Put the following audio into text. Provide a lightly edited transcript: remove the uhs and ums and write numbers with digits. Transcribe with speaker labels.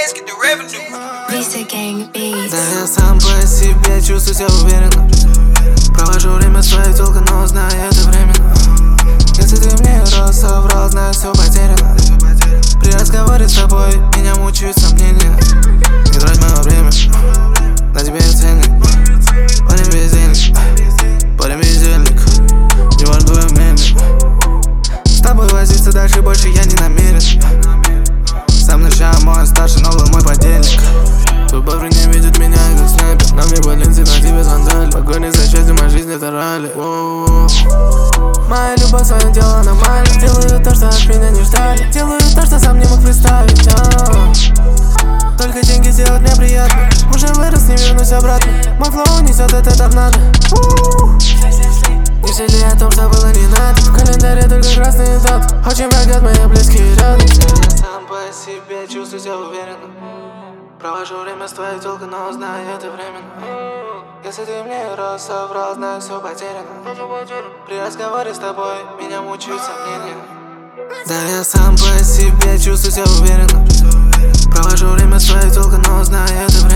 Speaker 1: let's get the revenue.
Speaker 2: Lisa Gang Beats.
Speaker 3: Да я сам по себе чувствую себя уверенно. Провожу время с твоей телкой, но знаю это временно. Если ты мне раз соврал, знаю, все потеряно. При разговоре с тобой меня мучают сомнения. Не трать мое время, на тебе я ценник. Парень бездельник, парень бездельник. Не важно твое мнение. С тобой возиться дальше больше я не намерен. Сам начал мой старший, но был мой подельник. Твой парень не видит меня как снайпер. На мне баллинцы, на тебе сандали. Погони за счастьем, моя жизнь это ралли. Моя любовь своим делом нормально. Делаю то, что от меня не ждали. Делаю то, что сам не мог представить. Только деньги сделать мне приятно. Уже вырос, не вернусь обратно. Мой флоу несет это так надо. Не жалею о том, что было не надо. В календаре только красные даты. Очень богат, мои близкие рядом. Я сам по себе чувствую себя уверенно. Провожу время с твоей телкой, но знаю это временно. Если ты мне раз соврал, знаю, все потеряно. При разговоре с тобой меня мучают сомнения. Да я сам по себе чувствую себя уверенно. Провожу время с твоей телкой, но знаю это временно.